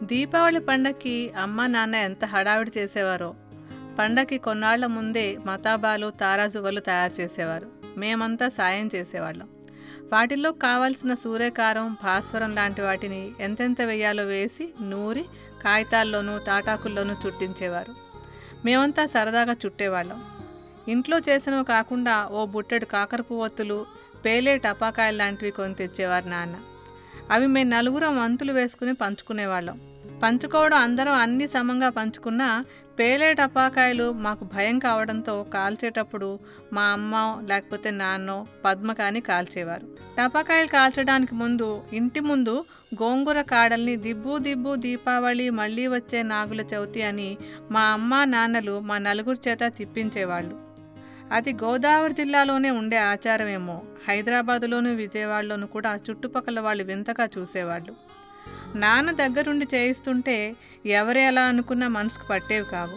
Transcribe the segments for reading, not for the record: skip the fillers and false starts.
దీపావళి పండక్కి అమ్మ నాన్న ఎంత హడావిడి చేసేవారో. పండక్కి కొన్నాళ్ల ముందే మతాబాలు తారాజువ్వలు తయారు చేసేవారు. మేమంతా సాయం చేసేవాళ్ళం. వాటిల్లో కావాల్సిన సూర్యకారం భాస్వరం లాంటి వాటిని ఎంతెంత వేయాలో వేసి నూరి కాగితాల్లోనూ తాటాకుల్లోనూ చుట్టించేవారు. మేమంతా సరదాగా చుట్టేవాళ్ళం. ఇంట్లో చేసినవి కాకుండా ఓ బుట్టెడు కాకర పువ్వొత్తులు, పేలే టపాకాయలు లాంటివి కొని తెచ్చేవారు నాన్న. అవి మేము నలుగురం వంతులు వేసుకుని పంచుకునేవాళ్ళం. పంచుకోవడం అందరం అన్నీ సమంగా పంచుకున్నా పేలే టపాకాయలు మాకు భయం కావడంతో కాల్చేటప్పుడు మా అమ్మ లేకపోతే నాన్నో పద్మ కానీ కాల్చేవారు. టపాకాయలు కాల్చడానికి ముందు ఇంటి ముందు గోంగూర కాడల్ని దిబ్బు దిబ్బు దీపావళి మళ్ళీ వచ్చే నాగుల చవితి అని మా అమ్మ నాన్నలు మా నలుగురి చేత తిప్పించేవాళ్ళు. అది గోదావరి జిల్లాలోనే ఉండే ఆచారమేమో. హైదరాబాదులోను విజయవాడలోను కూడా చుట్టుపక్కల వాళ్ళు వింతగా చూసేవాళ్ళు. నాన్న దగ్గరుండి చేయిస్తుంటే ఎవరు ఎలా అనుకున్నా మనసుకు పట్టేవి కావు.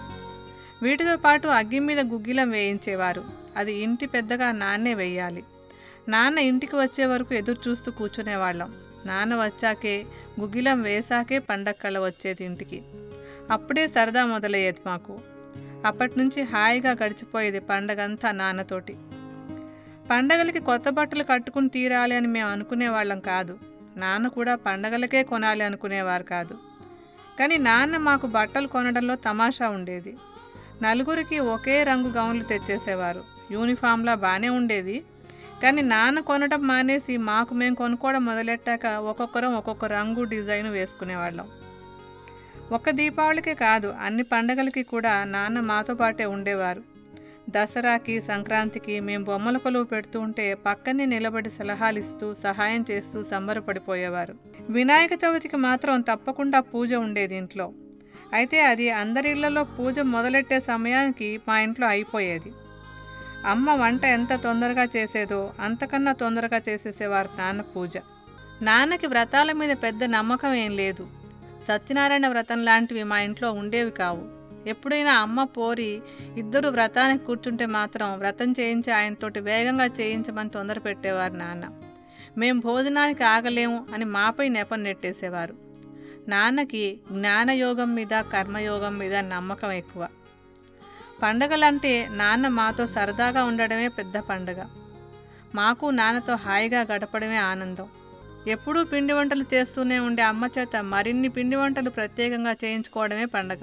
వీటితో పాటు అగ్గి మీద గుగ్గిలం వేయించేవారు. అది ఇంటి పెద్దగా నాన్నే వేయాలి. నాన్న ఇంటికి వచ్చే వరకు ఎదురు చూస్తూ కూర్చునేవాళ్ళం. నాన్న వచ్చాకే గుగ్గిలం వేసాకే పండగ కళ వచ్చేది ఇంటికి. అప్పుడే సరదా మొదలయ్యేది మాకు. అప్పటి నుంచి హాయిగా గడిచిపోయేది పండగంతా నాన్నతోటి. పండగలకి కొత్త బట్టలు కట్టుకుని తీరాలి అని మేము అనుకునేవాళ్ళం కాదు. నాన్న కూడా పండగలకే కొనాలి అనుకునేవారు కాదు. కానీ నాన్న మాకు బట్టలు కొనడంలో తమాషా ఉండేది. నలుగురికి ఒకే రంగు గౌన్లు తెచ్చేసేవారు. యూనిఫామ్లా బాగానే ఉండేది. కానీ నాన్న కొనడం మానేసి మాకు మేము కొనుక్కోవడం మొదలెట్టాక ఒక్కొక్కరం ఒక్కొక్క రంగు డిజైన్ వేసుకునేవాళ్ళం. ఒక్క దీపావళికే కాదు, అన్ని పండగలకి కూడా నాన్న మాతో పాటే ఉండేవారు. దసరాకి సంక్రాంతికి మేము బొమ్మల కొలువు పెడుతూ ఉంటే పక్కనే నిలబడి సలహాలు ఇస్తూ సహాయం చేస్తూ సంబరపడిపోయేవారు. వినాయక చవితికి మాత్రం తప్పకుండా పూజ ఉండేది ఇంట్లో. అయితే అది అందరి ఇళ్లలో పూజ మొదలెట్టే సమయానికి మా ఇంట్లో అయిపోయేది. అమ్మ వంట ఎంత తొందరగా చేసేదో అంతకన్నా తొందరగా చేసేసేవారు నాన్న పూజ. నాన్నకి వ్రతాల మీద పెద్ద నమ్మకం ఏం లేదు. సత్యనారాయణ వ్రతం లాంటివి మా ఇంట్లో ఉండేవి కావు. ఎప్పుడైనా అమ్మ పోరి ఇద్దరు వ్రతానికి కూర్చుంటే మాత్రం వ్రతం చేయించి ఆయనతోటి వేగంగా చేయించమని తొందర పెట్టేవారు నాన్న. మేం భోజనానికి ఆగలేము అని మాపై నెపం నెట్టేసేవారు. నాన్నకి జ్ఞానయోగం మీద కర్మయోగం మీద నమ్మకం ఎక్కువ. పండగలంటే నాన్న మాతో సరదాగా ఉండడమే పెద్ద పండగ. మాకు నాన్నతో హాయిగా గడపడమే ఆనందం. ఎప్పుడూ పిండి వంటలు చేస్తూనే ఉండే అమ్మ చేత మరిన్ని పిండి వంటలు ప్రత్యేకంగా చేయించుకోవడమే పండగ.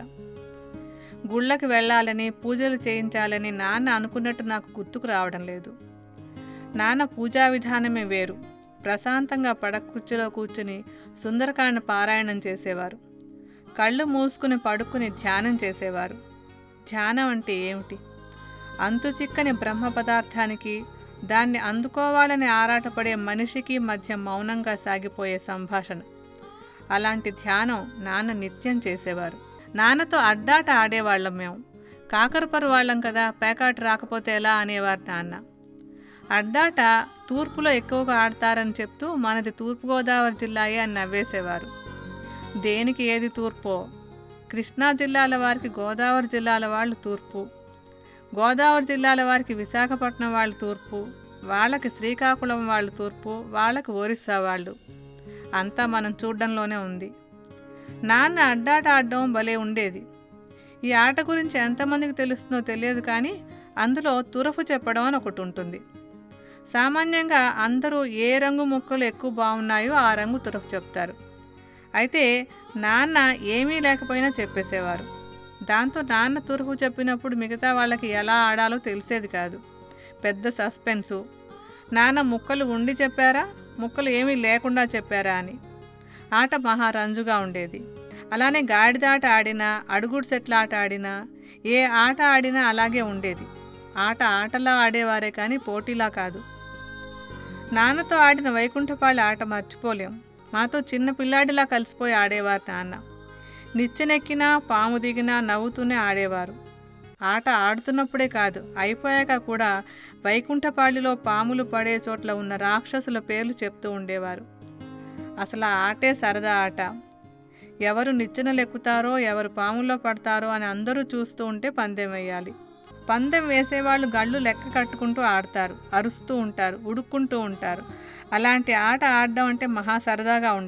గుళ్ళకి వెళ్ళాలని పూజలు చేయించాలని నాన్న అనుకున్నట్టు నాకు గుర్తుకు రావడం లేదు. నాన్న పూజా విధానమే వేరు. ప్రశాంతంగా పడకుర్చీలో కూర్చుని సుందరకాండ పారాయణం చేసేవారు. కళ్ళు మూసుకుని పడుకుని ధ్యానం చేసేవారు. ధ్యానం అంటే ఏమిటి? అంతు చిక్కని బ్రహ్మ పదార్థానికి దాన్ని అందుకోవాలని ఆరాటపడే మనిషికి మధ్య మౌనంగా సాగిపోయే సంభాషణ. అలాంటి ధ్యానం నాన్న నిత్యం చేసేవారు. నాన్నతో అడ్డాట ఆడేవాళ్ళం మేము. కాకరపరు వాళ్ళం కదా, పేకాట రాకపోతే ఎలా అనేవారు నాన్న. అడ్డాట తూర్పులో ఎక్కువగా ఆడతారని చెప్తూ మనది తూర్పుగోదావరి జిల్లాయే అని నవ్వేసేవారు. దేనికి ఏది తూర్పో? కృష్ణా జిల్లాల వారికి గోదావరి జిల్లాల వాళ్ళు తూర్పు, గోదావరి జిల్లాల వారికి విశాఖపట్నం వాళ్ళు తూర్పు, వాళ్ళకి శ్రీకాకుళం వాళ్ళు తూర్పు, వాళ్ళకి ఒరిస్సా వాళ్ళు. అంతా మనం చూడ్డంలోనే ఉంది. నాన్న అడ్డాట ఆడడం భలే ఉండేది. ఈ ఆట గురించి ఎంతమందికి తెలుస్తుందో తెలియదు, కానీ అందులో తురఫు చెప్పడం అని ఒకటి ఉంటుంది. సామాన్యంగా అందరూ ఏ రంగు ముక్కలు ఎక్కువ బాగున్నాయో ఆ రంగు తురఫు చెప్తారు. అయితే నాన్న ఏమీ లేకపోయినా చెప్పేసేవారు. దాంతో నాన్న తురఫు చెప్పినప్పుడు మిగతా వాళ్ళకి ఎలా ఆడాలో తెలిసేది కాదు. పెద్ద సస్పెన్సు. నాన్న ముక్కలు ఉండి చెప్పారా, ముక్కలు ఏమీ లేకుండా చెప్పారా అని. ఆట మహారంజుగా ఉండేది. అలానే గాడిదాట ఆడినా, అడుగుడు సెట్ల ఆట ఆడినా, ఏ ఆట ఆడినా అలాగే ఉండేది. ఆట ఆటలా ఆడేవారే కానీ పోటీలా కాదు. నాన్నతో ఆడిన వైకుంఠపాళి ఆట మర్చిపోలేం. మాతో చిన్న పిల్లాడిలా కలిసిపోయి ఆడేవారు నాన్న. నిచ్చెనెక్కినా పాము దిగినా నవ్వుతూనే ఆడేవారు. ఆట ఆడుతున్నప్పుడే కాదు, అయిపోయాక కూడా వైకుంఠపాళిలో పాములు పడే చోట్ల ఉన్న రాక్షసుల పేర్లు చెప్తూ ఉండేవారు. అసలు ఆ ఆటే సరదా ఆట. ఎవరు నిచ్చెనలెక్కుతారో ఎవరు పాముల్లో పడతారో అని అందరూ చూస్తూ ఉంటే పందెం వేయాలి. పందెం వేసేవాళ్ళు గళ్ళు లెక్క కట్టుకుంటూ ఆడతారు, అరుస్తూ ఉంటారు, ఉడుక్కుంటూ ఉంటారు. అలాంటి ఆట ఆడడం అంటే మహా సరదాగా ఉండేది.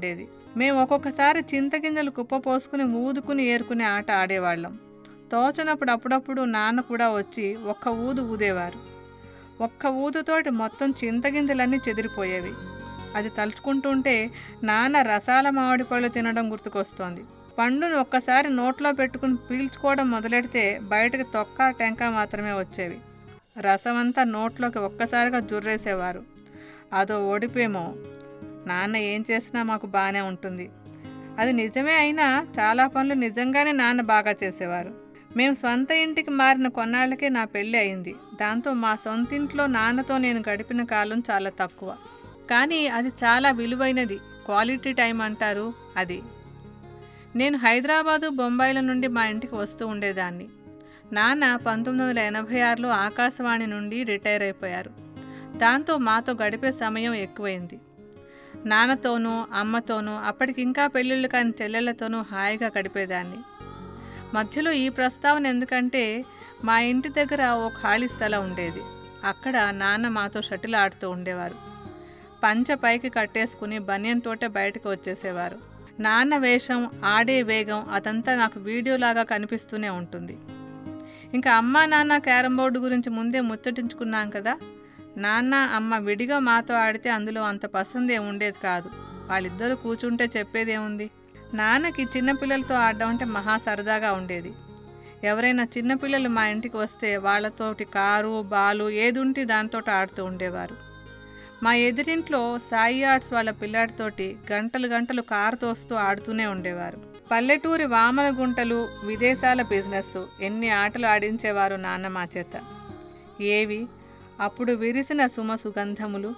మేము ఒక్కొక్కసారి చింతగింజలు కుప్పపోసుకుని ఊదుకుని ఏరుకునే ఆట ఆడేవాళ్ళం. తోచనప్పుడు అప్పుడప్పుడు నాన్న కూడా వచ్చి ఒక్క ఊదు ఊదేవారు. ఒక్క ఊదుతోటి మొత్తం చింతగింజలన్నీ చెదిరిపోయేవి. అది తలుచుకుంటుంటే నాన్న రసాల మామిడి పళ్ళు తినడం గుర్తుకొస్తోంది. పండును ఒక్కసారి నోట్లో పెట్టుకుని పీల్చుకోవడం మొదలెడితే బయటకు తొక్క టెంక మాత్రమే వచ్చేవి. రసమంతా నోట్లోకి ఒక్కసారిగా జుర్రేసేవారు. అదో ఓడిపేమో. నాన్న ఏం చేసినా మాకు బాగానే ఉంటుంది. అది నిజమే అయినా చాలా పనులు నిజంగానే నాన్న బాగా చేసేవారు. మేము సొంత ఇంటికి మారిన కొన్నాళ్ళకే నా పెళ్ళి అయింది. దాంతో మా సొంతింట్లో నాన్నతో నేను గడిపిన కాలం చాలా తక్కువ. కానీ అది చాలా విలువైనది. క్వాలిటీ టైం అంటారు అది. నేను హైదరాబాదు, బొంబాయిల నుండి మా ఇంటికి వస్తూ ఉండేదాన్ని. నాన్న 1986లో ఆకాశవాణి నుండి రిటైర్ అయిపోయారు. దాంతో మాతో గడిపే సమయం ఎక్కువైంది. నాన్నతోనూ అమ్మతోనూ అప్పటికింకా పెళ్ళిళ్ళు కాని చెల్లెళ్లతోనూ హాయిగా గడిపేదాన్ని. మధ్యలో ఈ ప్రస్తావన ఎందుకంటే మా ఇంటి దగ్గర ఓ ఖాళీ స్థలం ఉండేది. అక్కడ నాన్న మాతో షటిల్ ఆడుతూ ఉండేవారు. పంచ పైకి కట్టేసుకుని బనియన్ తోటే బయటకు వచ్చేసేవారు. నాన్న వేషం, ఆడే వేగం అదంతా నాకు వీడియోలాగా కనిపిస్తూనే ఉంటుంది. ఇంకా అమ్మ నాన్న క్యారం బోర్డు గురించి ముందే ముచ్చటించుకున్నాం కదా. నాన్న అమ్మ విడిగా మాతో ఆడితే అందులో అంత పసందే ఉండేది కాదు. వాళ్ళిద్దరూ కూర్చుంటే చెప్పేదేముంది. నాన్నకి చిన్నపిల్లలతో ఆడడం అంటే మహా సరదాగా ఉండేది. ఎవరైనా చిన్నపిల్లలు మా ఇంటికి వస్తే వాళ్ళతోటి కారు, బాలు ఏదుంటే దాంతో ఆడుతూ ఉండేవారు. మా ఎదురింట్లో సాయి ఆర్ట్స్ వాళ్ళ పిల్లాడితోటి గంటలు గంటలు కారు తోస్తూ ఆడుతూనే ఉండేవారు. పల్లెటూరి వామన గుంటలు, విదేశాల బిజినెస్ ఎన్ని ఆటలు ఆడించేవారు నాన్న మా చేత. ఏవి అప్పుడు విరిసిన సుమ సుగంధములు,